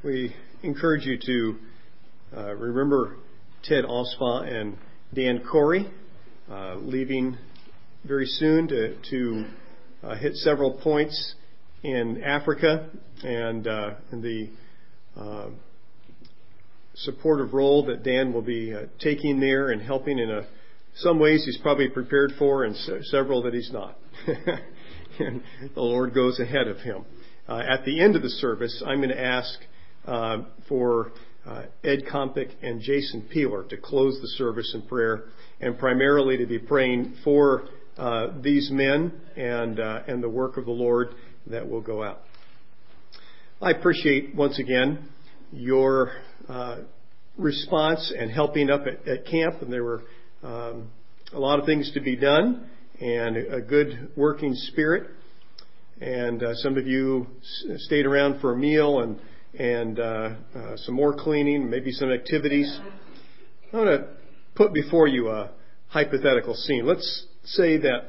We encourage you to remember Ted Osfa and Dan Corey leaving very soon to hit several points in Africa and the supportive role that Dan will be taking there and helping in some ways he's probably prepared for and several that he's not. And the Lord goes ahead of him. At the end of the service, I'm going to ask for Ed Kompick and Jason Peeler to close the service in prayer and primarily to be praying for these men and the work of the Lord that will go out. I appreciate once again your response and helping up at camp, and there were a lot of things to be done and a good working spirit. And some of you stayed around for a meal and some more cleaning, maybe some activities. I want to put before you a hypothetical scene. Let's say that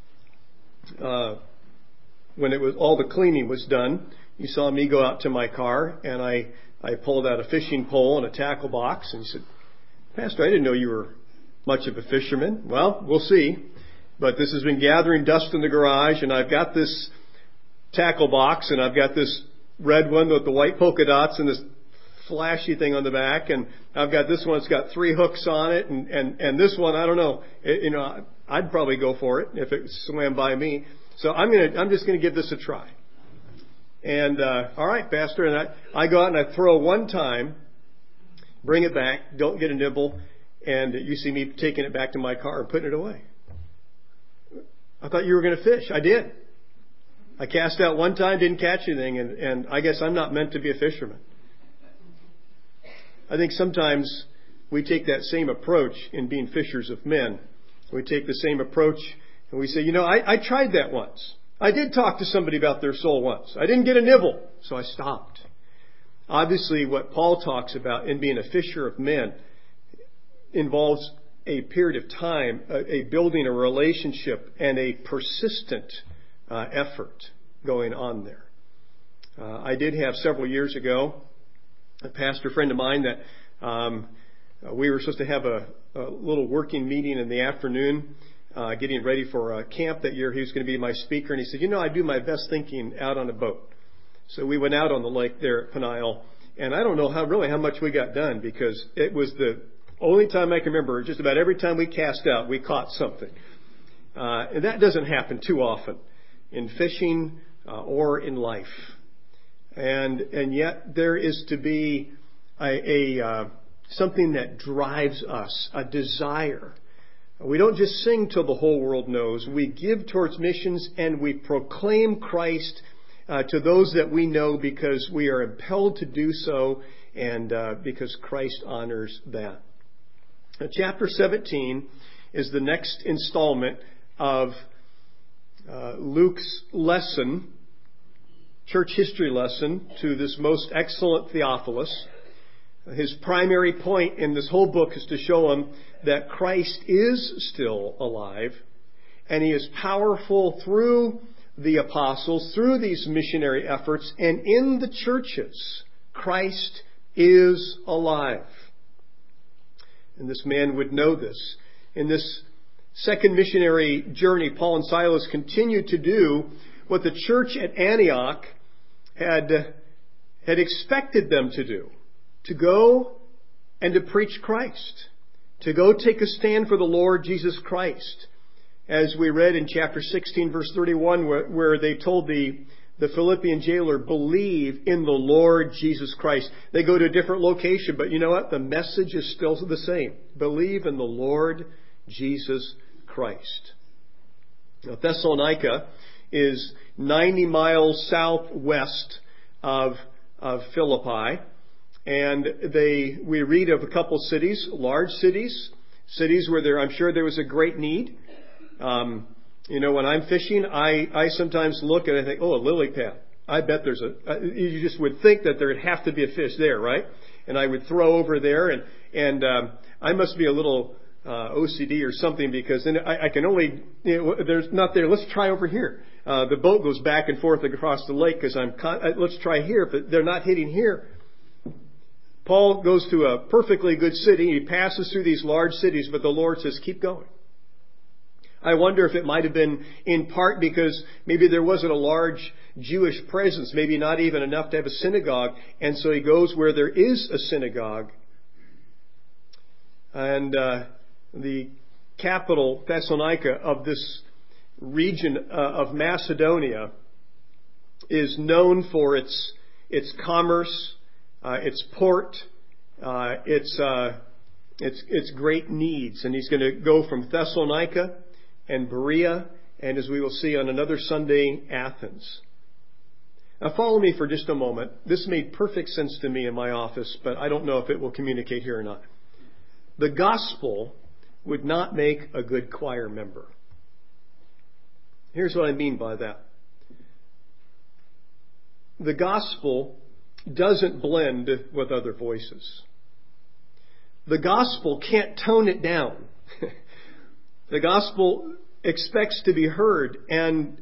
when all the cleaning was done, you saw me go out to my car and I pulled out a fishing pole and a tackle box and you said, "Pastor, I didn't know you were much of a fisherman." Well, we'll see. But this has been gathering dust in the garage, and I've got this tackle box, and I've got this red one with the white polka dots and this flashy thing on the back, and I've got this one that's got 3 hooks on it, and this one, I don't know, I'd probably go for it if it swam by me. So I'm just going to give this a try. And all right, Pastor, and I go out and I throw one time, bring it back, don't get a nibble, and you see me taking it back to my car and putting it away. I thought you were going to fish. I did. I cast out one time, didn't catch anything, and I guess I'm not meant to be a fisherman. I think sometimes we take that same approach in being fishers of men. We take the same approach and we say, I tried that once. I did talk to somebody about their soul once. I didn't get a nibble, so I stopped. Obviously, what Paul talks about in being a fisher of men involves a period of time, a building a relationship and a persistent effort going on there. I did have several years ago a pastor friend of mine that we were supposed to have a little working meeting in the afternoon, getting ready for camp that year. He was going to be my speaker, and he said, I do my best thinking out on a boat. So we went out on the lake there at Peniel, and I don't know how much we got done because it was the only time I can remember, just about every time we cast out, we caught something. And that doesn't happen too often in fishing or in life. And yet there is to be a something that drives us, a desire. We don't just sing till the whole world knows. We give towards missions and we proclaim Christ to those that we know because we are impelled to do so and because Christ honors that. Now, chapter 17 is the next installment of Luke's lesson, church history lesson, to this most excellent Theophilus. His primary point in this whole book is to show him that Christ is still alive, and he is powerful through the apostles, through these missionary efforts, and in the churches. Christ is alive. And this man would know this. In this second missionary journey, Paul and Silas continued to do what the church at Antioch had expected them to do. To go and to preach Christ. To go take a stand for the Lord Jesus Christ. As we read in chapter 16, verse 31, where they told the Philippian jailer, believe in the Lord Jesus Christ. They go to a different location, but you know what? The message is still the same. Believe in the Lord Jesus Christ. Now, Thessalonica is 90 miles southwest of Philippi. And we read of a couple cities, large cities where I'm sure there was a great need. When I'm fishing, I sometimes look and I think, a lily pad. I bet you just would think that there'd have to be a fish there, right? And I would throw over there and I must be a little OCD or something because then I can only, there's not there. Let's try over here. The boat goes back and forth across the lake because let's try here. But they're not hitting here. Paul goes to a perfectly good city. He passes through these large cities, but the Lord says, keep going. I wonder if it might have been in part because maybe there wasn't a large Jewish presence, maybe not even enough to have a synagogue. And so he goes where there is a synagogue. And the capital, Thessalonica, of this region of Macedonia is known for its commerce, its port, its great needs. And he's going to go from Thessalonica and Berea, and as we will see on another Sunday, Athens. Now follow me for just a moment. This made perfect sense to me in my office, but I don't know if it will communicate here or not. The gospel would not make a good choir member. Here's what I mean by that. The gospel doesn't blend with other voices. The gospel can't tone it down. The gospel expects to be heard and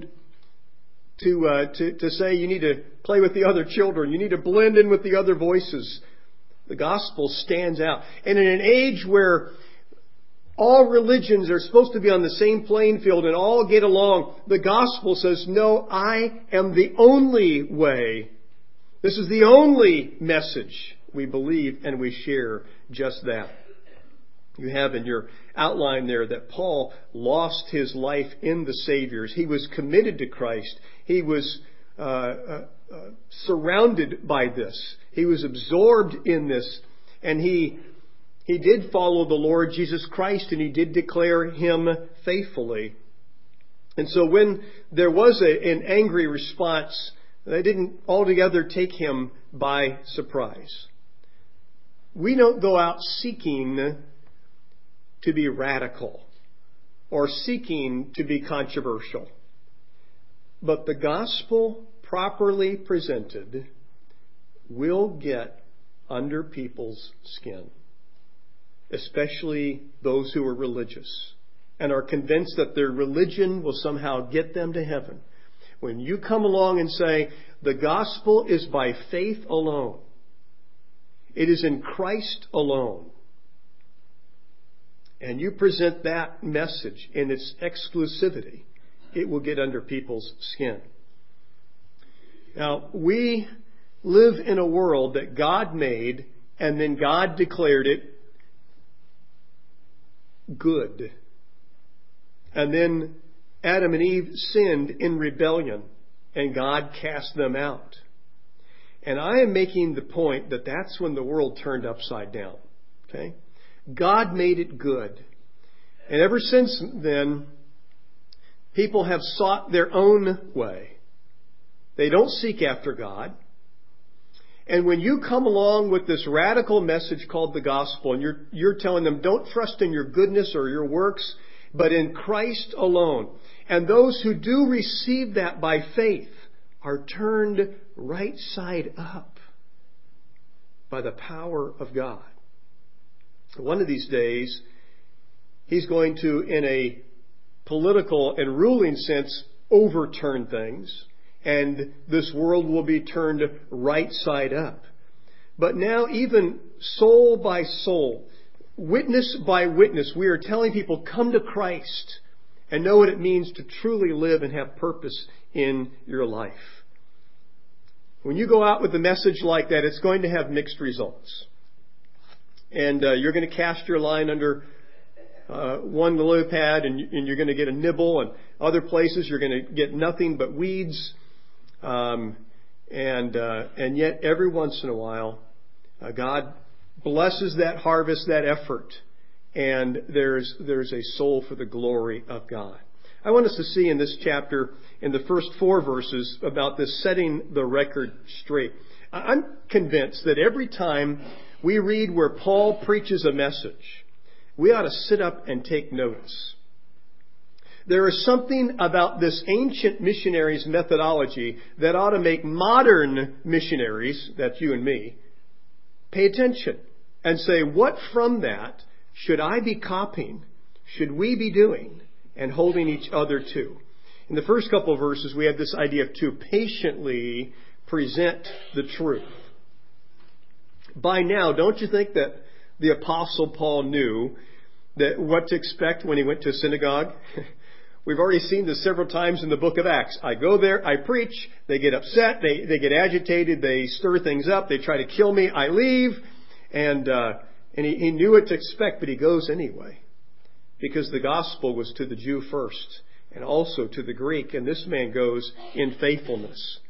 to say you need to play with the other children. You need to blend in with the other voices. The gospel stands out. And in an age where all religions are supposed to be on the same playing field and all get along, the gospel says, no, I am the only way. This is the only message we believe, and we share just that. You have in your outline there that Paul lost his life in the Saviors. He was committed to Christ. He was surrounded by this. He was absorbed in this. And he did follow the Lord Jesus Christ, and he did declare Him faithfully. And so when there was an angry response, they didn't altogether take him by surprise. We don't go out seeking to be radical or seeking to be controversial. But the gospel properly presented will get under people's skin, especially those who are religious and are convinced that their religion will somehow get them to heaven. When you come along and say, the gospel is by faith alone, it is in Christ alone, and you present that message in its exclusivity, it will get under people's skin. Now, we live in a world that God made, and then God declared it good. And then Adam and Eve sinned in rebellion, and God cast them out. And I am making the point that that's when the world turned upside down. Okay? God made it good. And ever since then, people have sought their own way. They don't seek after God. And when you come along with this radical message called the gospel, and you're telling them, don't trust in your goodness or your works, but in Christ alone. And those who do receive that by faith are turned right side up by the power of God. One of these days, He's going to, in a political and ruling sense, overturn things, and this world will be turned right side up. But now, even soul by soul, witness by witness, we are telling people, come to Christ and know what it means to truly live and have purpose in your life. When you go out with a message like that, it's going to have mixed results. And you're going to cast your line under one lily pad, and you're going to get a nibble, and other places you're going to get nothing but weeds. And yet every once in a while, God blesses that harvest, that effort, and there's a soul for the glory of God. I want us to see in this chapter, in the first 4 verses, about this setting the record straight. I'm convinced that every time we read where Paul preaches a message, we ought to sit up and take notice. There is something about this ancient missionaries' methodology that ought to make modern missionaries, that's you and me, pay attention and say, what from that should I be copying, should we be doing, and holding each other to? In the first couple of verses, we have this idea of to patiently present the truth. By now, don't you think that the Apostle Paul knew that what to expect when he went to a synagogue? We've already seen this several times in the book of Acts. I go there, I preach, they get upset, they get agitated, they stir things up, they try to kill me, I leave, and he knew what to expect, but he goes anyway. Because the gospel was to the Jew first, and also to the Greek, and this man goes in faithfulness.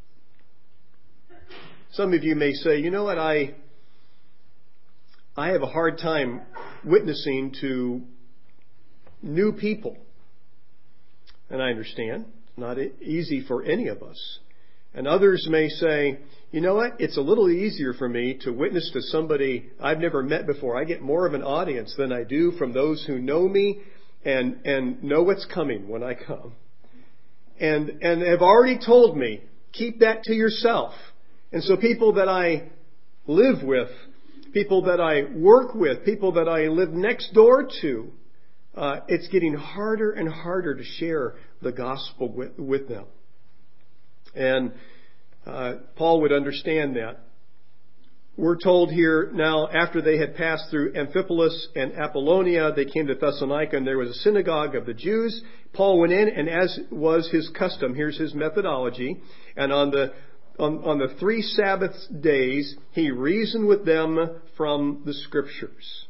Some of you may say, you know what, I have a hard time witnessing to new people. And I understand. It's not easy for any of us. And others may say, you know what? It's a little easier for me to witness to somebody I've never met before. I get more of an audience than I do from those who know me and know what's coming when I come. And have already told me, keep that to yourself. And so people that I live with, people that I work with, people that I live next door to, it's getting harder and harder to share the gospel with them. And Paul would understand that. We're told here now, after they had passed through Amphipolis and Apollonia, they came to Thessalonica, and there was a synagogue of the Jews. Paul went in, and as was his custom, here's his methodology, and on the 3 Sabbath days, he reasoned with them from the Scriptures.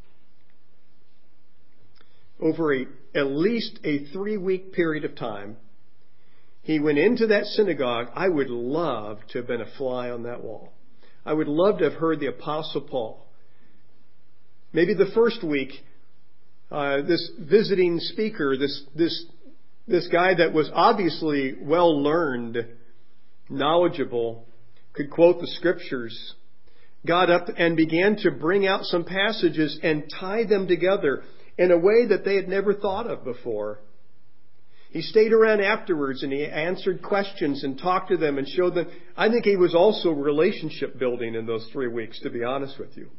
Over at least a 3-week period of time, he went into that synagogue. I would love to have been a fly on that wall. I would love to have heard the Apostle Paul. Maybe the first week, this visiting speaker, this guy that was obviously well learned, knowledgeable, could quote the Scriptures, got up and began to bring out some passages and tie them together in a way that they had never thought of before. He stayed around afterwards and he answered questions and talked to them and showed them. I think he was also relationship building in those 3 weeks, to be honest with you.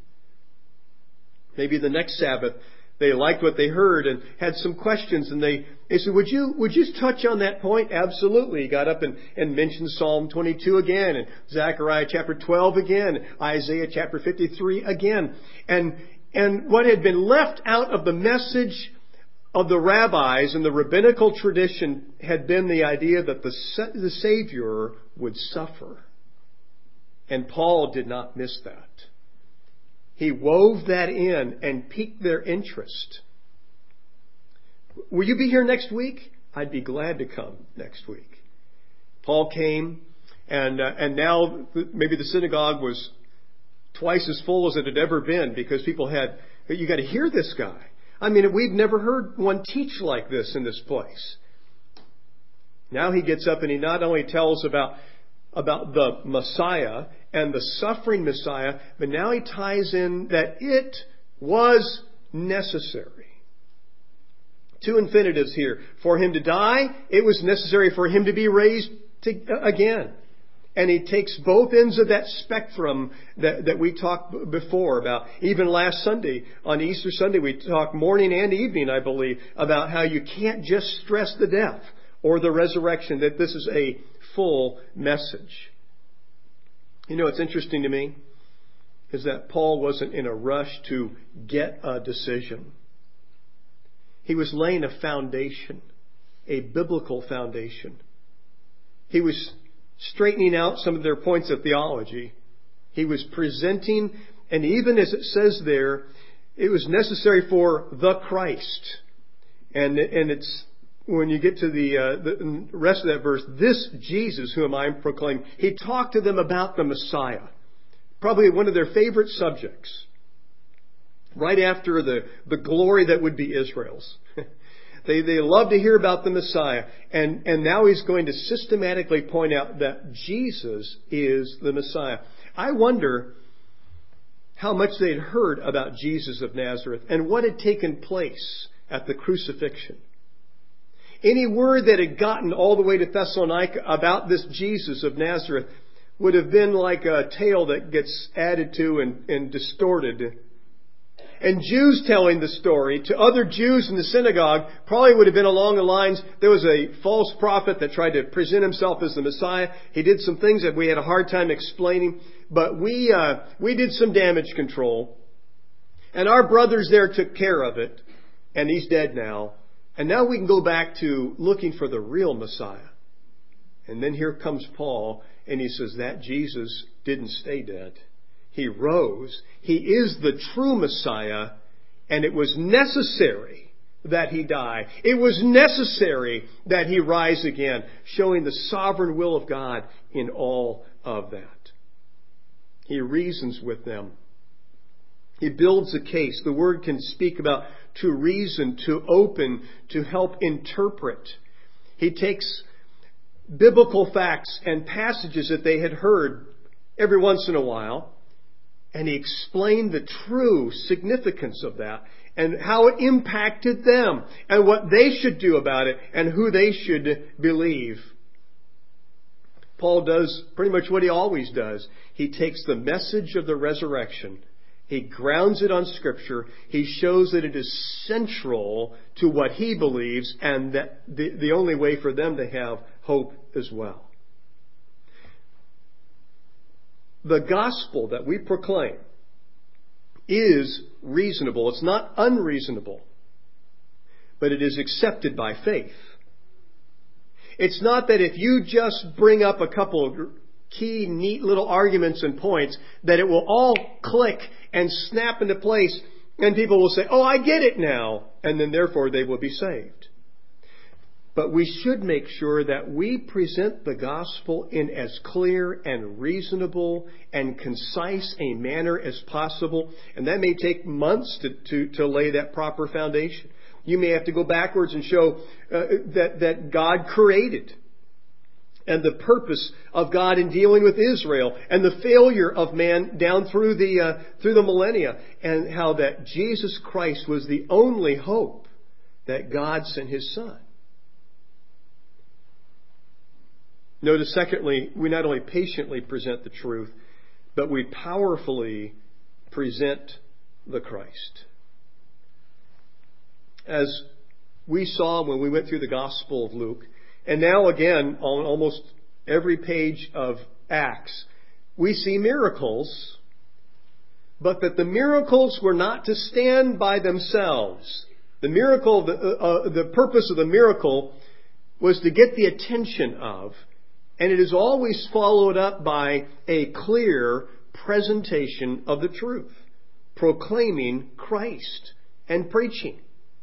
Maybe the next Sabbath, they liked what they heard and had some questions, and they said, would you touch on that point? Absolutely. He got up and mentioned Psalm 22 again, and Zechariah chapter 12 again, Isaiah chapter 53 again. And what had been left out of the message of the rabbis and the rabbinical tradition had been the idea that the Savior would suffer. And Paul did not miss that. He wove that in and piqued their interest. Will you be here next week? I'd be glad to come next week. Paul came, and now maybe the synagogue was twice as full as it had ever been, because people had, you got to hear this guy. I mean, we've never heard one teach like this in this place. Now he gets up and he not only tells about the Messiah and the suffering Messiah, but now he ties in that it was necessary. 2 infinitives here. For him to die, it was necessary for him to be raised again. And he takes both ends of that spectrum that we talked before about. Even last Sunday, on Easter Sunday, we talked morning and evening, I believe, about how you can't just stress the death or the resurrection, that this is a full message. You know what's interesting to me is that Paul wasn't in a rush to get a decision. He was laying a foundation, a biblical foundation. He was straightening out some of their points of theology. He was presenting, and even as it says there, it was necessary for the Christ. And it's, when you get to the rest of that verse, this Jesus whom I proclaim, he talked to them about the Messiah. Probably one of their favorite subjects. Right after the glory that would be Israel's. They love to hear about the Messiah. And now he's going to systematically point out that Jesus is the Messiah. I wonder how much they'd heard about Jesus of Nazareth and what had taken place at the crucifixion. Any word that had gotten all the way to Thessalonica about this Jesus of Nazareth would have been like a tale that gets added to and distorted. And Jews telling the story to other Jews in the synagogue probably would have been along the lines, there was a false prophet that tried to present himself as the Messiah. He did some things that we had a hard time explaining, but we did some damage control. And our brothers there took care of it. And he's dead now. And now we can go back to looking for the real Messiah. And then here comes Paul, and he says that Jesus didn't stay dead. He rose. He is the true Messiah, and it was necessary that he die. It was necessary that he rise again, showing the sovereign will of God in all of that. He reasons with them. He builds a case. The word can speak about to reason, to open, to help interpret. He takes biblical facts and passages that they had heard every once in a while, and he explained the true significance of that and how it impacted them and what they should do about it and who they should believe. Paul does pretty much what he always does. He takes the message of the resurrection. He grounds it on Scripture. He shows that it is central to what he believes and that the only way for them to have hope as well. The gospel that we proclaim is reasonable. It's not unreasonable, but it is accepted by faith. It's not that if you just bring up a couple of key, neat little arguments and points, that it will all click and snap into place and people will say, oh, I get it now. And then therefore they will be saved. But we should make sure that we present the gospel in as clear and reasonable and concise a manner as possible. And that may take months to lay that proper foundation. You may have to go backwards and show that God created, and the purpose of God in dealing with Israel, and the failure of man down through the millennia, and how that Jesus Christ was the only hope that God sent His Son. Notice, secondly, we not only patiently present the truth, but we powerfully present the Christ. As we saw when we went through the Gospel of Luke, and now again on almost every page of Acts, we see miracles, but that the miracles were not to stand by themselves. The miracle, the purpose of the miracle was to get the attention of, and it is always followed up by a clear presentation of the truth, proclaiming Christ and preaching.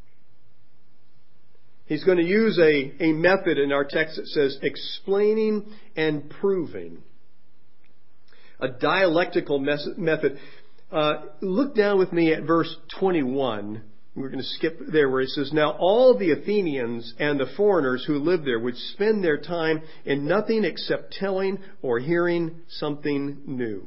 He's going to use a method in our text that says explaining and proving. A dialectical method. Look down with me at verse 21. We're going to skip there where it says, now all the Athenians and the foreigners who lived there would spend their time in nothing except telling or hearing something new.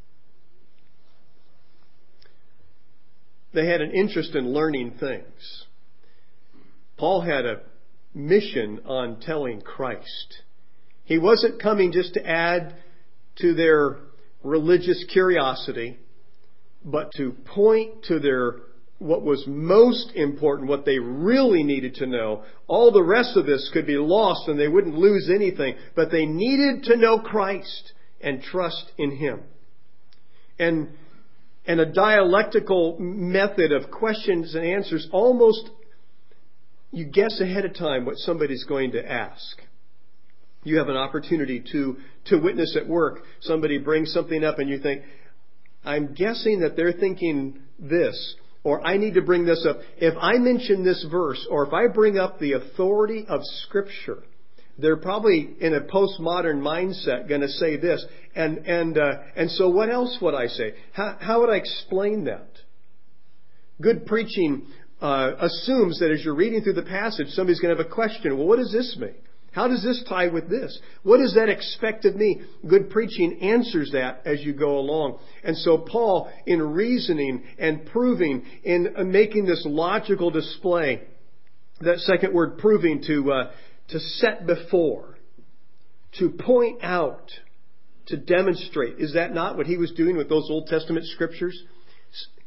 They had an interest in learning things. Paul had a mission on telling Christ. He wasn't coming just to add to their religious curiosity, but to point to their what was most important, what they really needed to know. All the rest of this could be lost and they wouldn't lose anything, but they needed to know Christ and trust in Him. And a dialectical method of questions and answers, almost you guess ahead of time what somebody's going to ask. You have an opportunity to witness at work. Somebody brings something up and you think, I'm guessing that they're thinking this, or I need to bring this up. If I mention this verse, or if I bring up the authority of Scripture, they're probably in a postmodern mindset going to say this. And so what else would I say? How would I explain that? Good preaching assumes that as you're reading through the passage, somebody's going to have a question. Well, what does this mean? How does this tie with this? What does that expect of me? Good preaching answers that as you go along. And so Paul, in reasoning and proving, in making this logical display, that second word, proving, to set before, to point out, to demonstrate. Is that not what he was doing with those Old Testament scriptures?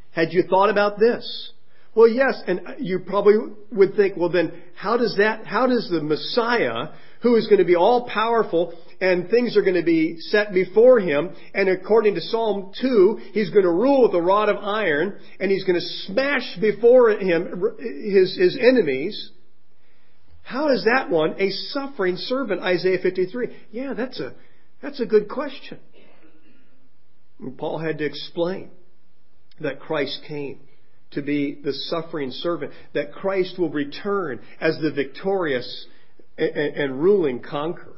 Had you thought about this? Well, yes, and you probably would think, well then, how does the Messiah, who is going to be all powerful and things are going to be set before him, and according to Psalm 2, he's going to rule with a rod of iron, and he's going to smash before him his enemies. How is that one a suffering servant? Isaiah 53. Yeah, that's a good question. And Paul had to explain that Christ came to be the suffering servant, that Christ will return as the victorious and ruling conqueror.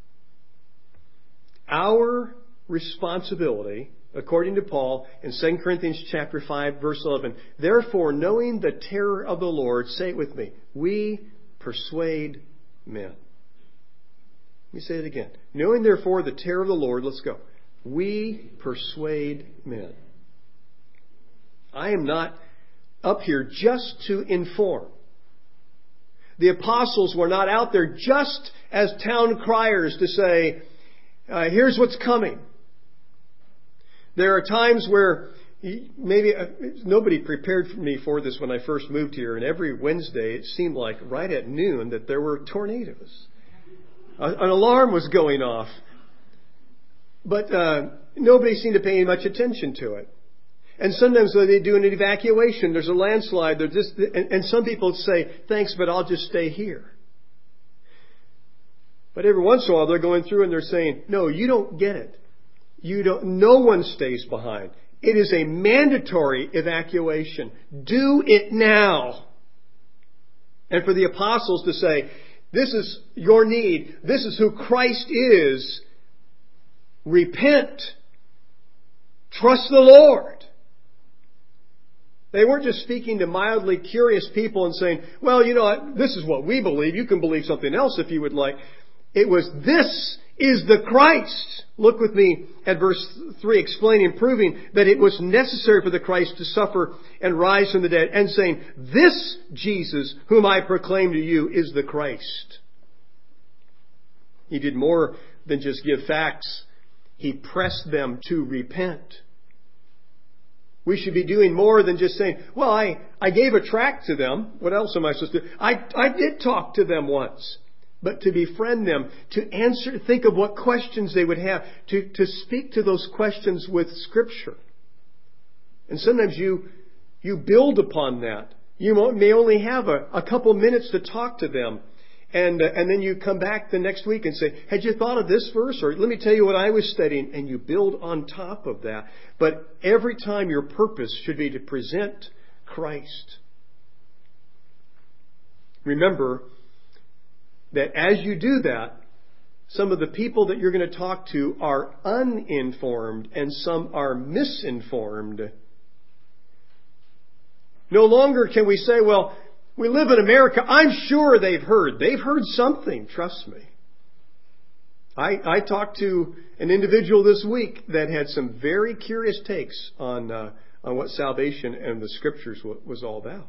Our responsibility, according to Paul in 2 Corinthians chapter 5, verse 11, therefore, knowing the terror of the Lord, say it with me, we persuade men. Let me say it again. Knowing therefore the terror of the Lord, let's go. We persuade men. I am not up here just to inform. The apostles were not out there just as town criers to say, here's what's coming. There are times where maybe nobody prepared me for this when I first moved here, and every Wednesday it seemed like right at noon that there were tornadoes. An alarm was going off. But nobody seemed to pay much attention to it. And sometimes when they do an evacuation, there's a landslide. And some people say, thanks, but I'll just stay here. But every once in a while they're going through and they're saying, no, you don't get it. No one stays behind. It is a mandatory evacuation. Do it now. And for the apostles to say, this is your need. This is who Christ is. Repent. Trust the Lord. They weren't just speaking to mildly curious people and saying, well, this is what we believe. You can believe something else if you would like. It was, this is the Christ. Look with me at verse 3, explaining, proving that it was necessary for the Christ to suffer and rise from the dead, and saying, this Jesus whom I proclaim to you is the Christ. He did more than just give facts. He pressed them to repent. We should be doing more than just saying, well, I gave a tract to them. What else am I supposed to do? I did talk to them once. But to befriend them, to answer, think of what questions they would have, to speak to those questions with Scripture. And sometimes you build upon that. You may only have a couple minutes to talk to them. And then you come back the next week and say, had you thought of this verse? Or let me tell you what I was studying. And you build on top of that. But every time your purpose should be to present Christ. Remember that as you do that, some of the people that you're going to talk to are uninformed and some are misinformed. No longer can we say, well, we live in America. I'm sure they've heard. They've heard something. Trust me. I talked to an individual this week that had some very curious takes on what salvation and the Scriptures was all about.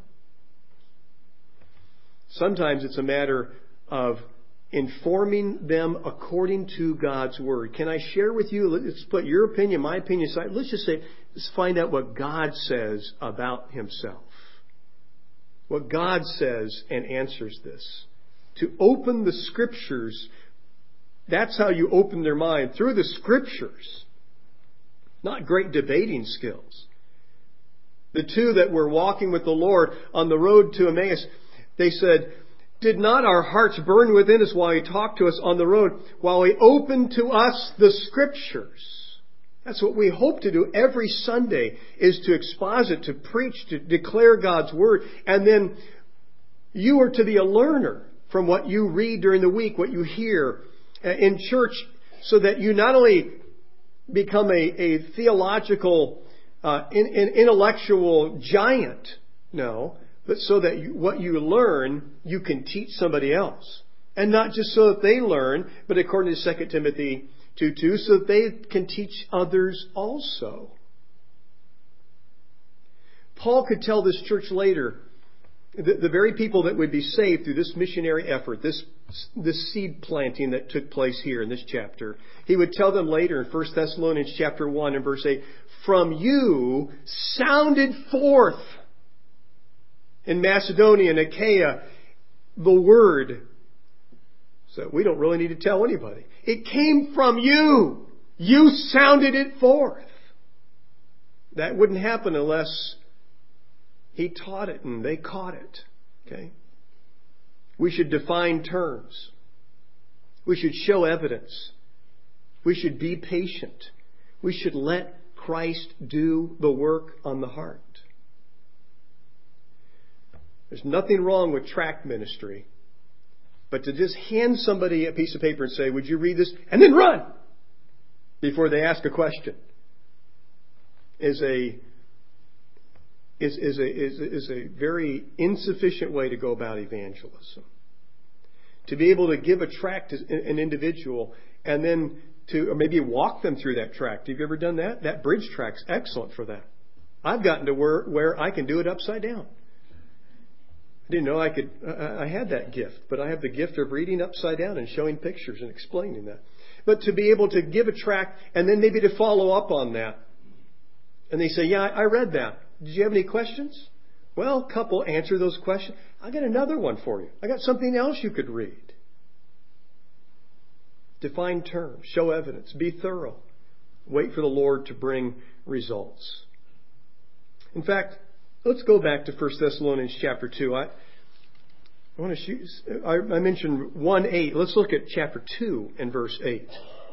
Sometimes it's a matter of informing them according to God's Word. Can I share with you? Let's put your opinion, my opinion aside. Let's just say, let's find out what God says about Himself. What God says and answers this. To open the Scriptures, that's how you open their mind, through the Scriptures. Not great debating skills. The two that were walking with the Lord on the road to Emmaus, they said, did not our hearts burn within us while He talked to us on the road, while He opened to us the Scriptures? That's what we hope to do every Sunday, is to exposit, to preach, to declare God's Word. And then you are to be a learner from what you read during the week, what you hear in church, so that you not only become a theological, intellectual giant, no, but so that what you learn, you can teach somebody else. And not just so that they learn, but according to 2 Timothy 2:2, so that they can teach others also. Paul could tell this church later The very people that would be saved through this missionary effort, this seed planting that took place here in this chapter, he would tell them later in 1 Thessalonians chapter 1 and verse 8, from you sounded forth in Macedonia and Achaia the word. So we don't really need to tell anybody. It came from you. You sounded it forth. That wouldn't happen unless he taught it and they caught it. Okay? We should define terms. We should show evidence. We should be patient. We should let Christ do the work on the heart. There's nothing wrong with tract ministry. But to just hand somebody a piece of paper and say, would you read this? And then run! Before they ask a question. Is a very insufficient way to go about evangelism. To be able to give a tract to an individual and then or maybe walk them through that tract. Have you ever done that? That bridge tract's excellent for that. I've gotten to where I can do it upside down. I didn't know I had that gift, but I have the gift of reading upside down and showing pictures and explaining that. But to be able to give a tract and then maybe to follow up on that. And they say, yeah, I read that. Did you have any questions? Well, couple, answer those questions. I got another one for you. I got something else you could read. Define terms. Show evidence. Be thorough. Wait for the Lord to bring results. In fact, let's go back to 1 Thessalonians chapter 2. I mentioned 1:8. Let's look at chapter 2 and verse 8.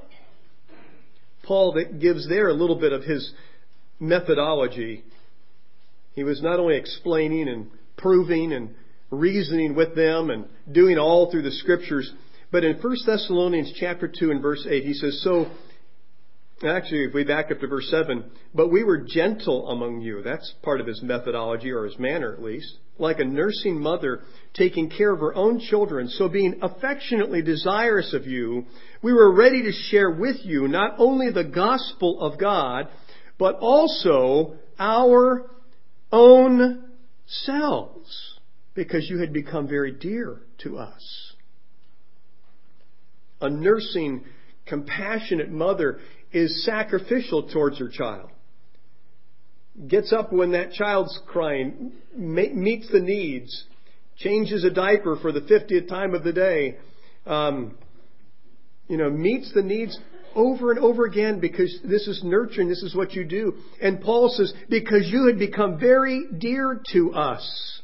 Paul that gives there a little bit of his methodology. He was not only explaining and proving and reasoning with them and doing all through the Scriptures, but in 1 Thessalonians chapter 2 and verse 8, he says, so, actually, if we back up to verse 7, but we were gentle among you. That's part of his methodology, or his manner at least. Like a nursing mother taking care of her own children. So being affectionately desirous of you, we were ready to share with you not only the gospel of God, but also our own selves, because you had become very dear to us. A nursing, compassionate mother is sacrificial towards her child. Gets up when that child's crying, meets the needs, changes a diaper for the 50th time of the day, meets the needs over and over again, because this is nurturing, this is what you do. And Paul says, because you had become very dear to us.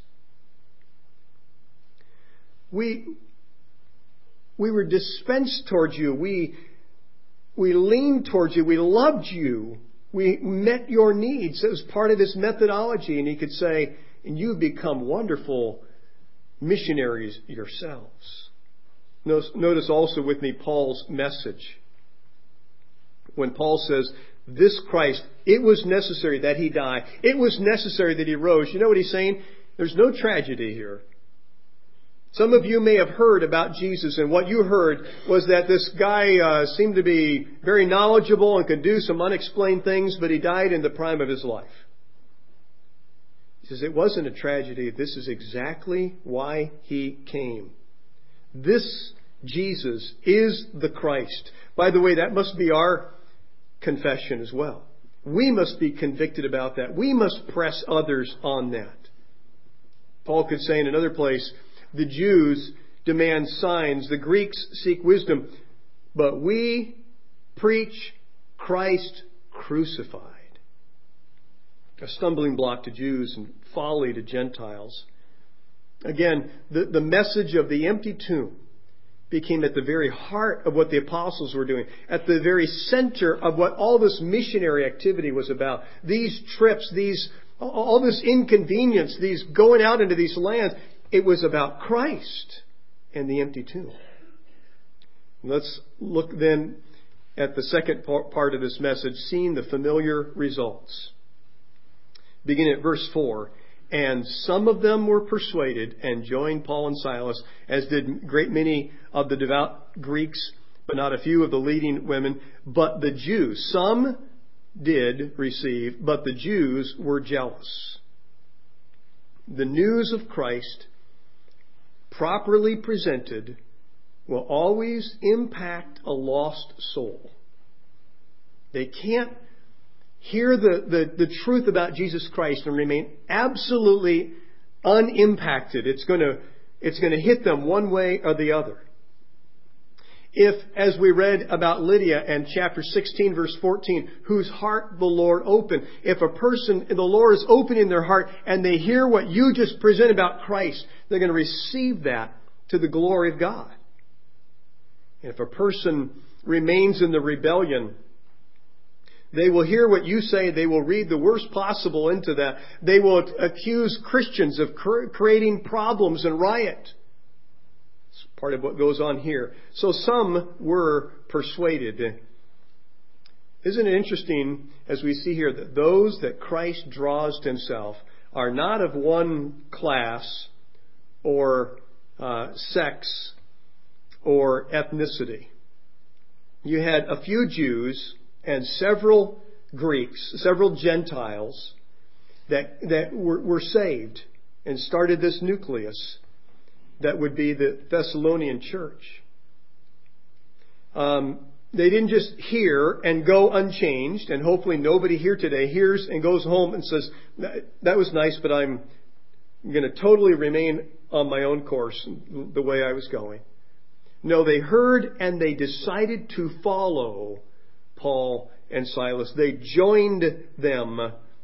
We were dispensed towards you. We leaned towards you. We loved you. We met your needs. It was part of his methodology. And he could say, and you've become wonderful missionaries yourselves. Notice also with me Paul's message. When Paul says, this Christ, it was necessary that he die. It was necessary that he rose. You know what he's saying? There's no tragedy here. Some of you may have heard about Jesus, and what you heard was that this guy seemed to be very knowledgeable and could do some unexplained things, but he died in the prime of his life. He says it wasn't a tragedy. This is exactly why he came. This Jesus is the Christ. By the way, that must be our confession as well. We must be convicted about that. We must press others on that. Paul could say in another place, the Jews demand signs, the Greeks seek wisdom, but we preach Christ crucified. A stumbling block to Jews and folly to Gentiles. Again, the message of the empty tomb became at the very heart of what the apostles were doing, at the very center of what all this missionary activity was about. These trips, all this inconvenience, these going out into these lands, it was about Christ and the empty tomb. Let's look then at the second part of this message, seeing the familiar results. Beginning at verse 4. And some of them were persuaded and joined Paul and Silas, as did a great many of the devout Greeks, but not a few of the leading women. But the Jews, some did receive, but the Jews were jealous. the news of Christ, properly presented, will always impact a lost soul. They can't hear the truth about Jesus Christ and remain absolutely unimpacted. It's going to hit them one way or the other. If, as we read about Lydia in chapter 16, verse 14, whose heart the Lord opened, if a person, the Lord is opening their heart and they hear what you just present about Christ, they're going to receive that to the glory of God. And if a person remains in the rebellion, they will hear what you say. They will read the worst possible into that. They will accuse Christians of creating problems and riot. It's part of what goes on here. So some were persuaded. Isn't it interesting, as we see here, that those that Christ draws to himself are not of one class or sex or ethnicity. You had a few Jews and several Greeks, several Gentiles that were saved and started this nucleus that would be the Thessalonian church. They didn't just hear and go unchanged, and hopefully nobody here today hears and goes home and says, that was nice, but I'm going to totally remain on my own course the way I was going. No, they heard and they decided to follow Paul and Silas. They joined them.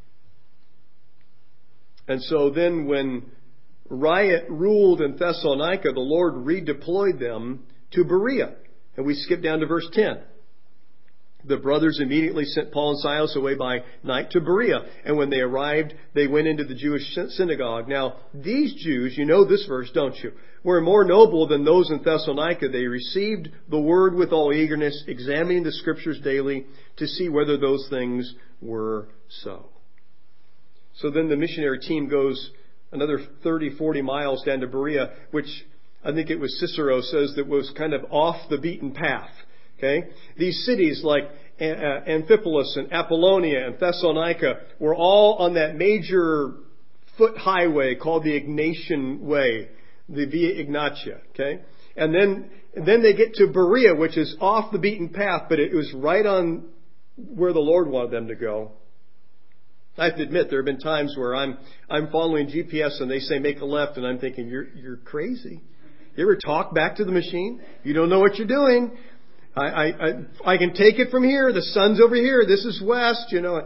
And so then when riot ruled in Thessalonica, the Lord redeployed them to Berea. And we skip down to verse 10. The brothers immediately sent Paul and Silas away by night to Berea. And when they arrived, they went into the Jewish synagogue. Now, these Jews, you know this verse, don't you? Were more noble than those in Thessalonica. They received the word with all eagerness, examining the scriptures daily to see whether those things were so. So then the missionary team goes another 30, 40 miles down to Berea, which I think it was Cicero says that was kind of off the beaten path. Okay? These cities like Amphipolis and Apollonia and Thessalonica were all on that major foot highway called the Ignatian Way, the Via Ignatia. Okay? And then they get to Berea, which is off the beaten path, but it was right on where the Lord wanted them to go. I have to admit, there have been times where I'm following GPS and they say make a left, and I'm thinking, you're crazy. You ever talk back to the machine? You don't know what you're doing. I can take it from here. The sun's over here. This is west, you know.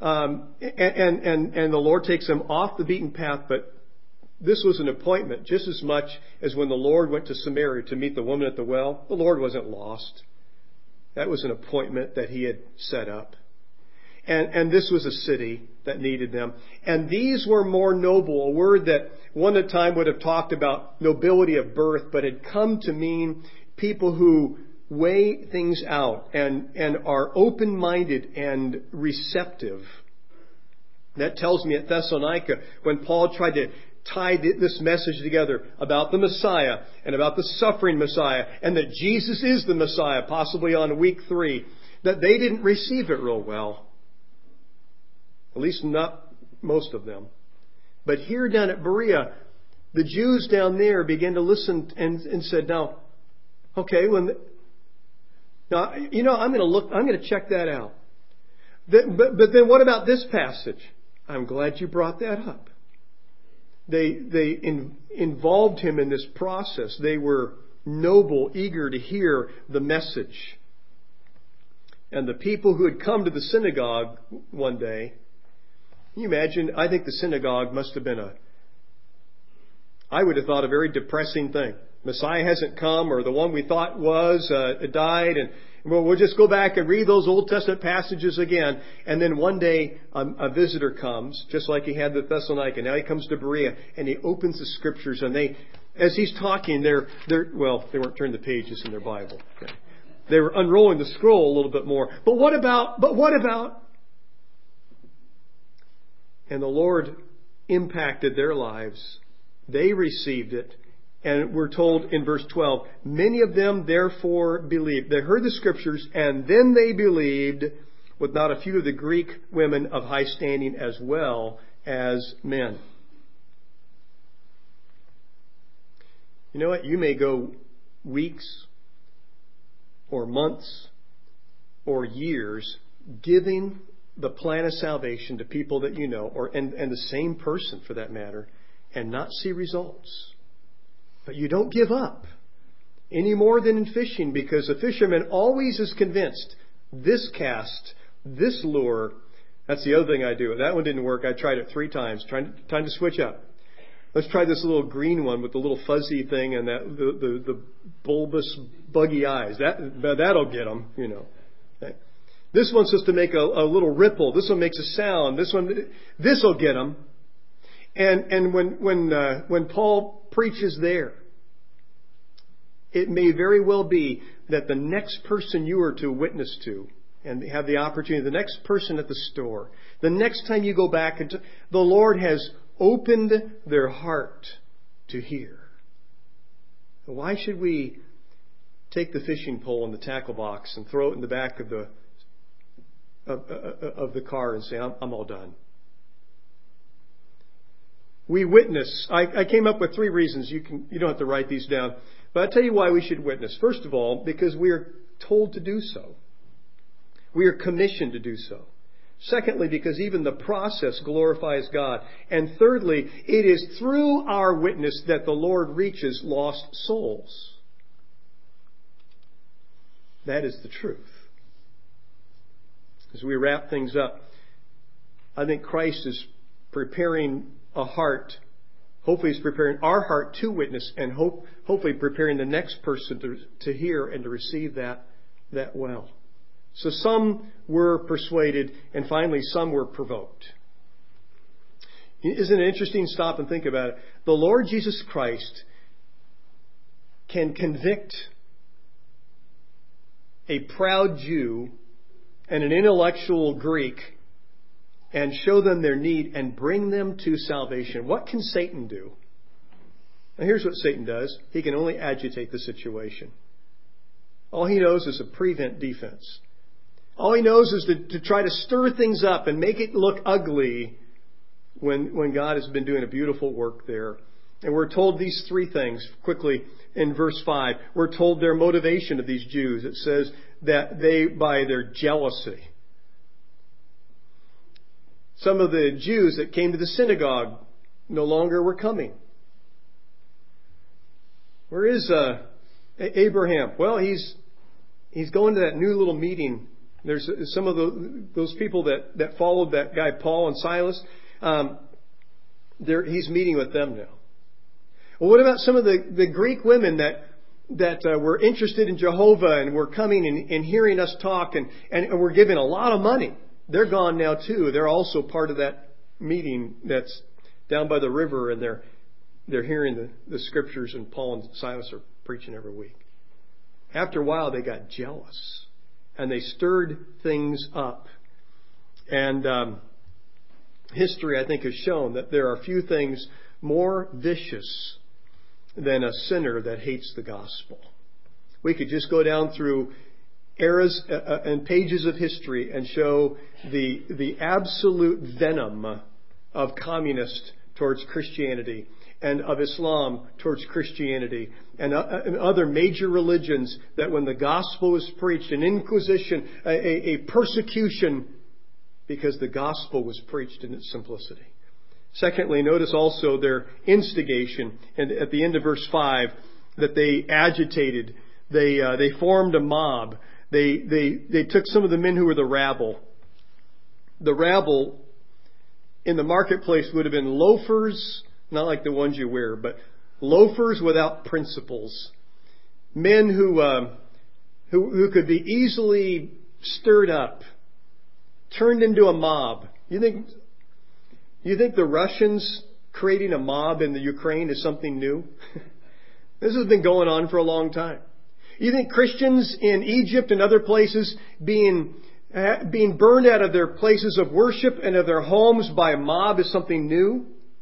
And the Lord takes them off the beaten path, but this was an appointment just as much as when the Lord went to Samaria to meet the woman at the well. The Lord wasn't lost. That was an appointment that he had set up. And this was a city that needed them. And these were more noble, a word that one at a time would have talked about nobility of birth, but had come to mean people who weigh things out and are open-minded and receptive. That tells me at Thessalonica, when Paul tried to tie this message together about the Messiah and about the suffering Messiah and that Jesus is the Messiah, possibly on week 3, that they didn't receive it real well. At least not most of them. But here down at Berea, the Jews down there began to listen and said, now, okay, I'm going to check that out. But then what about this passage? I'm glad you brought that up. They involved him in this process. They were noble, eager to hear the message. And the people who had come to the synagogue one day, can you imagine? I think the synagogue must have been I would have thought a very depressing thing. Messiah hasn't come, or the one we thought was died, and we'll just go back and read those Old Testament passages again. And then one day a visitor comes, just like he had the Thessalonica. Now he comes to Berea, and he opens the scriptures, and as he's talking, they weren't turning the pages in their Bible. Okay. They were unrolling the scroll a little bit more. But what about? And the Lord impacted their lives. They received it. And we're told in verse 12, many of them therefore believed. They heard the scriptures and then they believed, with not a few of the Greek women of high standing as well as men. You know what? You may go weeks or months or years giving the plan of salvation to people that you know, and the same person for that matter, and not see results. But you don't give up any more than in fishing, because a fisherman always is convinced this cast, this lure. That's the other thing I do. That one didn't work. I tried it 3 times. Time to switch up. Let's try this little green one with the little fuzzy thing and the bulbous buggy eyes. That'll get them, you know. Okay. This one's supposed to make a little ripple. This one makes a sound. This'll get them. And when Paul preaches there, it may very well be that the next person you are to witness to and have the opportunity, the next person at the store, the next time you go back, the Lord has opened their heart to hear. Why should we take the fishing pole and the tackle box and throw it in the back of the car and say, I'm all done? We witness. I came up with 3 reasons. You don't have to write these down. But I'll tell you why we should witness. First of all, because we are told to do so. We are commissioned to do so. Secondly, because even the process glorifies God. And thirdly, it is through our witness that the Lord reaches lost souls. That is the truth. As we wrap things up, I think Christ is preparing a heart. Hopefully He's preparing our heart to witness, and hopefully preparing the next person to hear and to receive that well. So some were persuaded, and finally some were provoked. Isn't it interesting? Stop and think about it. The Lord Jesus Christ can convict a proud Jew and an intellectual Greek and show them their need and bring them to salvation. What can Satan do? Now here's what Satan does. He can only agitate the situation. All he knows is a prevent defense. All he knows is to try to stir things up and make it look ugly when God has been doing a beautiful work there. And we're told these 3 things quickly in verse 5. We're told their motivation of these Jews. It says that they, by their jealousy. Some of the Jews that came to the synagogue no longer were coming. Where is Abraham? Well, he's going to that new little meeting. There's some of those people that followed that guy Paul and Silas. He's meeting with them now. Well, what about some of the Greek women that were interested in Jehovah and were coming and hearing us talk and were giving a lot of money? They're gone now too. They're also part of that meeting that's down by the river, and they're hearing the scriptures, and Paul and Silas are preaching every week. After a while, they got jealous, and they stirred things up. And history, I think, has shown that there are few things more vicious than a sinner that hates the gospel. We could just go down through eras and pages of history and show the absolute venom of communists towards Christianity, and of Islam towards Christianity, and other major religions, that when the gospel was preached, an inquisition, a persecution, because the gospel was preached in its simplicity. Secondly, notice also their instigation, and at the end of verse 5, that they agitated, they formed a mob. They took some of the men who were the rabble. The rabble in the marketplace would have been loafers, not like the ones you wear, but loafers without principles. Men who could be easily stirred up, turned into a mob. You think the Russians creating a mob in the Ukraine is something new? This has been going on for a long time. You think Christians in Egypt and other places being burned out of their places of worship and of their homes by a mob is something new?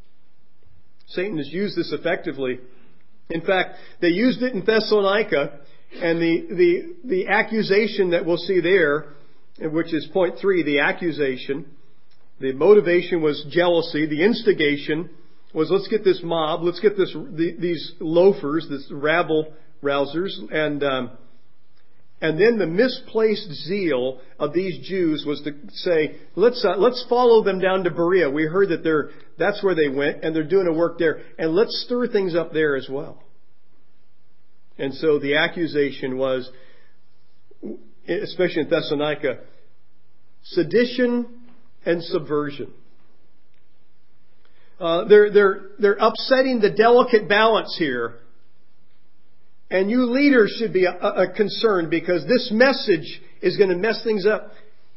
Satan has used this effectively. In fact, they used it in Thessalonica, and the accusation that we'll see there, which is point 3, the accusation, the motivation was jealousy, the instigation was, let's get this mob, let's get these loafers, this rabble rousers, and then the misplaced zeal of these Jews was to say, let's follow them down to Berea. We heard that that's where they went, and they're doing a work there, and let's stir things up there as well. And so the accusation was, especially in Thessalonica, sedition and subversion. They're upsetting the delicate balance here. And you leaders should be concerned, because this message is going to mess things up.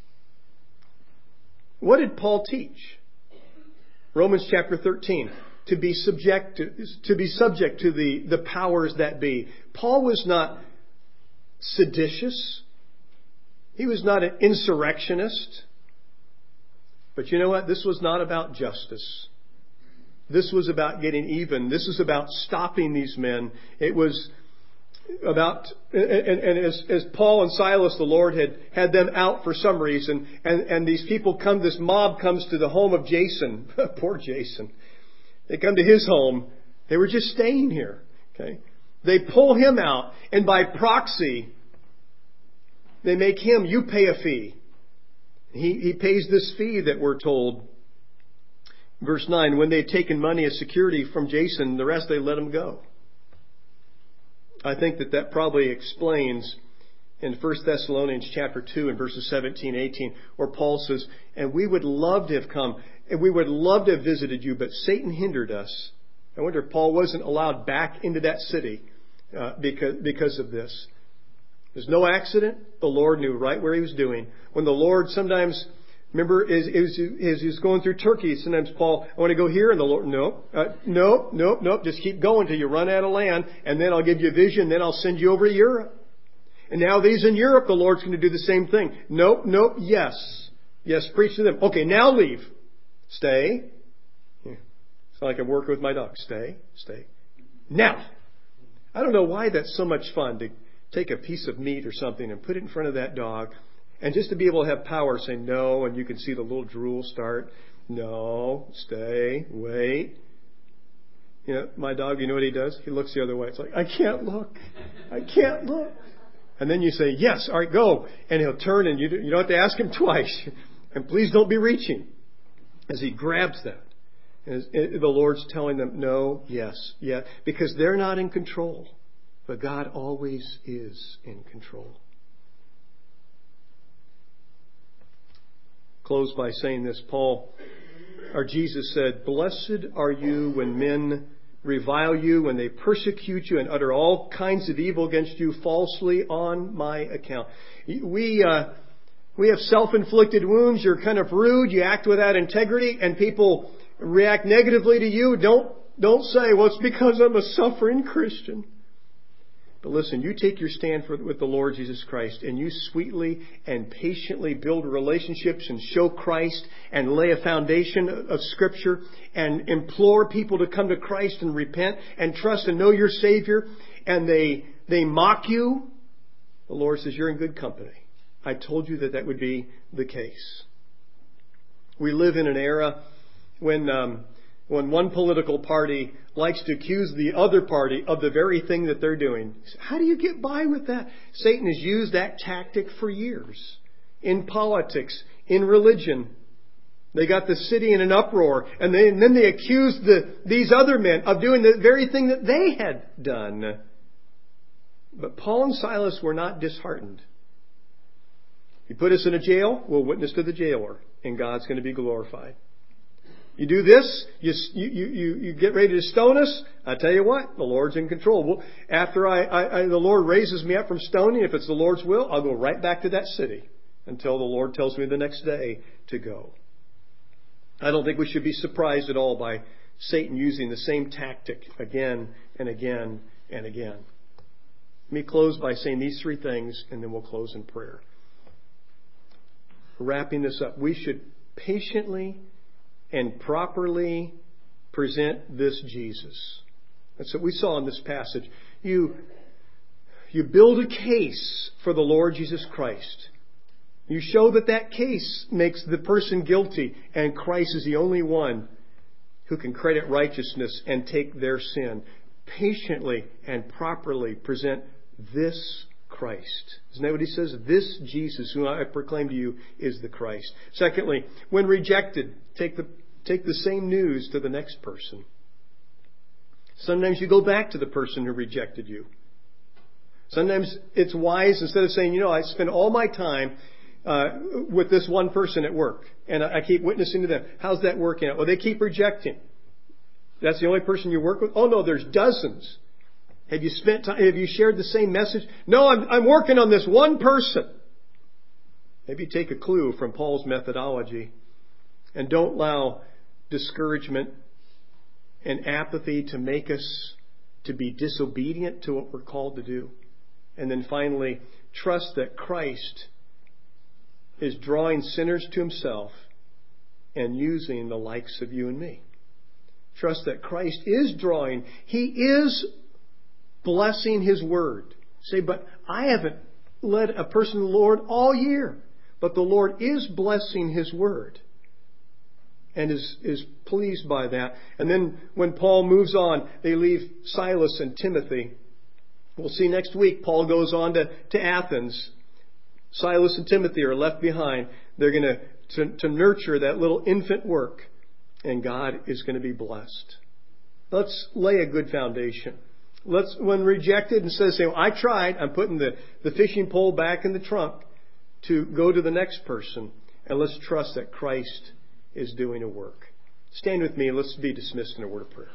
What did Paul teach? Romans chapter 13. To be subject to the powers that be. Paul was not seditious. He was not an insurrectionist. But you know what? This was not about justice. This was about getting even. This was about stopping these men. It was about, and as Paul and Silas, the Lord had them out for some reason, and these people this mob comes to the home of Jason. Poor Jason. They come to his home. They were just staying here. Okay. They pull him out, and by proxy, they make him, you pay a fee. He pays this fee that we're told. Verse 9, when they had taken money as security from Jason, the rest they let him go. I think that probably explains in 1 Thessalonians chapter 2 and verses 17, 18, where Paul says, and we would love to have come, and we would love to have visited you, but Satan hindered us. I wonder if Paul wasn't allowed back into that city because of this. There's no accident. The Lord knew right where he was doing. When the Lord sometimes, remember, as he was going through Turkey, sometimes Paul, I want to go here, and the Lord, nope, just keep going till you run out of land, and then I'll give you a vision, then I'll send you over to Europe. And now these in Europe, the Lord's going to do the same thing. Nope, yes, preach to them. Okay, now leave. Stay. It's like I'm working with my dog. Stay. Now. I don't know why that's so much fun to take a piece of meat or something and put it in front of that dog, and just to be able to have power say no, and you can see the little drool start. No, stay, wait. You know, my dog, you know what he does? He looks the other way. It's like, I can't look. And then you say, yes, all right, go. And he'll turn, and you don't have to ask him twice. And please don't be reaching. As he grabs that. And the Lord's telling them, no, yes, yeah. Because they're not in control. But God always is in control. Close by saying this. Jesus said, blessed are you when men revile you, when they persecute you and utter all kinds of evil against you falsely on my account. We have self-inflicted wounds. You're kind of rude. You act without integrity, and people react negatively to you. Don't say, well, it's because I'm a suffering Christian. But listen, you take your stand with the Lord Jesus Christ, and you sweetly and patiently build relationships and show Christ and lay a foundation of Scripture and implore people to come to Christ and repent and trust and know your Savior, and they mock you. The Lord says, you're in good company. I told you that would be the case. We live in an era when one political party likes to accuse the other party of the very thing that they're doing. How do you get by with that? Satan has used that tactic for years. In politics, in religion. They got the city in an uproar, and then they accused these other men of doing the very thing that they had done. But Paul and Silas were not disheartened. You put us in a jail, we'll witness to the jailer, and God's going to be glorified. You do this, you get ready to stone us, I tell you what, the Lord's in control. Well, after the Lord raises me up from stoning, if it's the Lord's will, I'll go right back to that city until the Lord tells me the next day to go. I don't think we should be surprised at all by Satan using the same tactic again and again and again. Let me close by saying these three things, and then we'll close in prayer. Wrapping this up, we should patiently and properly present this Jesus. That's what we saw in this passage. You build a case for the Lord Jesus Christ. You show that case makes the person guilty, and Christ is the only one who can credit righteousness and take their sin, patiently and properly present this Christ. Isn't that what he says? This Jesus, whom I proclaim to you, is the Christ. Secondly, when rejected, take the same news to the next person. Sometimes you go back to the person who rejected you. Sometimes it's wise, instead of saying, I spend all my time with this one person at work, and I keep witnessing to them. How's that working out? Well, they keep rejecting. That's the only person you work with? Oh no, there's dozens. Have you spent time? Have you shared the same message? No, I'm working on this one person. Maybe take a clue from Paul's methodology, and don't allow discouragement and apathy to make us to be disobedient to what we're called to do. And then finally, trust that Christ is drawing sinners to himself and using the likes of you and me. Trust that Christ is drawing. He is blessing his word. Say, but I haven't led a person to the Lord all year. But the Lord is blessing his word and is pleased by that. And then when Paul moves on, they leave Silas and Timothy. We'll see next week, Paul goes on to Athens. Silas and Timothy are left behind. They're going to nurture that little infant work, and God is going to be blessed. Let's lay a good foundation. When rejected, instead of saying, I tried, I'm putting the fishing pole back in the trunk to go to the next person, and let's trust that Christ is doing a work. Stand with me and let's be dismissed in a word of prayer.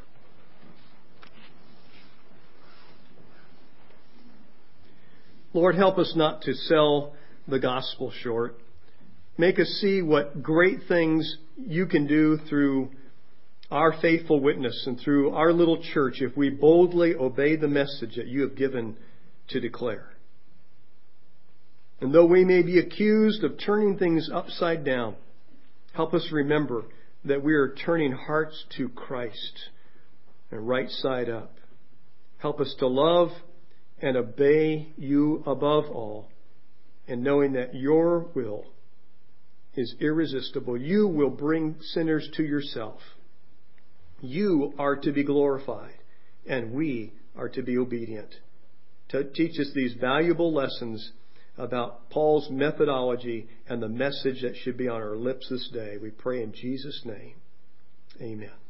Lord, help us not to sell the gospel short. Make us see what great things you can do through our faithful witness and through our little church if we boldly obey the message that you have given to declare. And though we may be accused of turning things upside down, help us remember that we are turning hearts to Christ and right side up. Help us to love and obey you above all, and knowing that your will is irresistible. You will bring sinners to yourself. You are to be glorified, and we are to be obedient. To teach us these valuable lessons about Paul's methodology and the message that should be on our lips this day. We pray in Jesus' name. Amen.